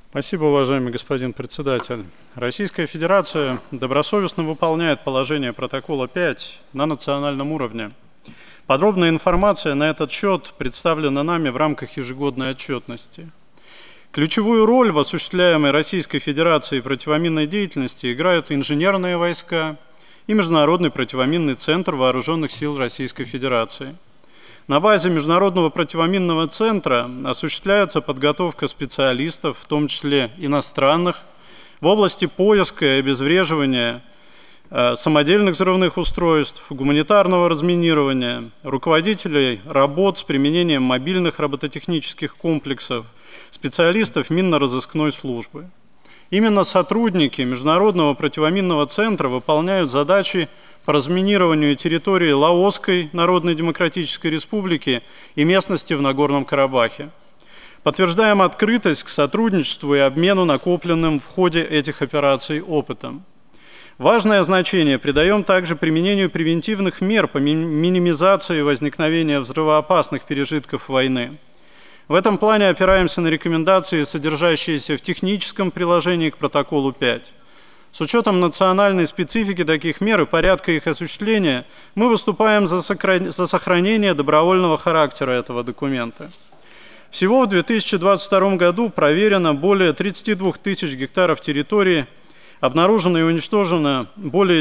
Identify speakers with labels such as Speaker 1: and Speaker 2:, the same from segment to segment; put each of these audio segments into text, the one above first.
Speaker 1: Спасибо, уважаемый господин председатель. Российская Федерация добросовестно выполняет положение протокола 5 на национальном уровне. Подробная информация на этот счет представлена нами в рамках ежегодной отчетности. Ключевую роль в осуществляемой Российской Федерацией противоминной деятельности играют инженерные войска и Международный противоминный центр Вооруженных сил Российской Федерации. На базе Международного противоминного центра осуществляется подготовка специалистов, в том числе иностранных, в области поиска и обезвреживания самодельных взрывных устройств, гуманитарного разминирования, руководителей работ с применением мобильных робототехнических комплексов, специалистов минно-розыскной службы. Именно сотрудники Международного противоминного центра выполняют задачи по разминированию территории Лаосской Народно-Демократической Республики и местности в Нагорном Карабахе. Подтверждаем открытость к сотрудничеству и обмену накопленным в ходе этих операций опытом. Важное значение придаем также применению превентивных мер по минимизации возникновения взрывоопасных пережитков войны. В этом плане опираемся на рекомендации, содержащиеся в техническом приложении к протоколу 5. С учетом национальной специфики таких мер и порядка их осуществления, мы выступаем за сохранение добровольного характера этого документа. Всего в 2022 году проверено более 32 тысяч гектаров территории, обнаружено и уничтожено более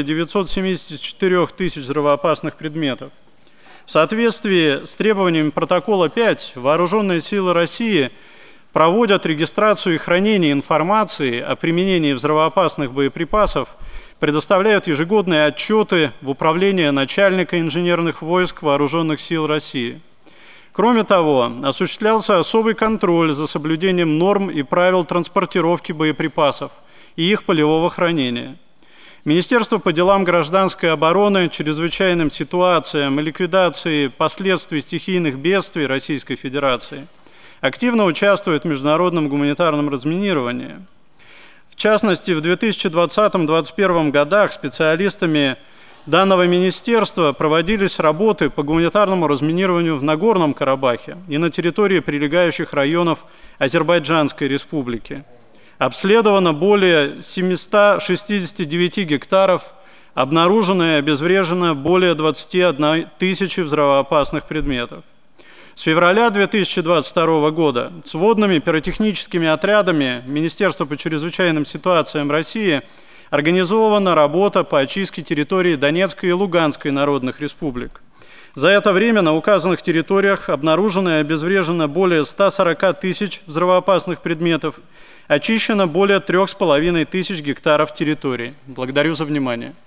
Speaker 1: 974 тысяч взрывоопасных предметов. В соответствии с требованиями протокола 5 Вооруженные силы России проводят регистрацию и хранение информации о применении взрывоопасных боеприпасов, предоставляют ежегодные отчеты в управление начальника инженерных войск Вооруженных сил России. Кроме того, осуществлялся особый контроль за соблюдением норм и правил транспортировки боеприпасов и их полевого хранения. Министерство по делам гражданской обороны, чрезвычайным ситуациям и ликвидации последствий стихийных бедствий Российской Федерации активно участвует в международном гуманитарном разминировании. В частности, в 2020-2021 годах специалистами данного министерства проводились работы по гуманитарному разминированию в Нагорном Карабахе и на территории прилегающих районов Азербайджанской Республики. Обследовано более 769 гектаров, обнаружено и обезврежено более 21 тысячи взрывоопасных предметов. С февраля 2022 года сводными пиротехническими отрядами Министерства по чрезвычайным ситуациям России организована работа по очистке территории Донецкой и Луганской народных республик. За это время на указанных территориях обнаружено и обезврежено более 140 тысяч взрывоопасных предметов, очищено более 3500 гектаров территории. Благодарю за внимание.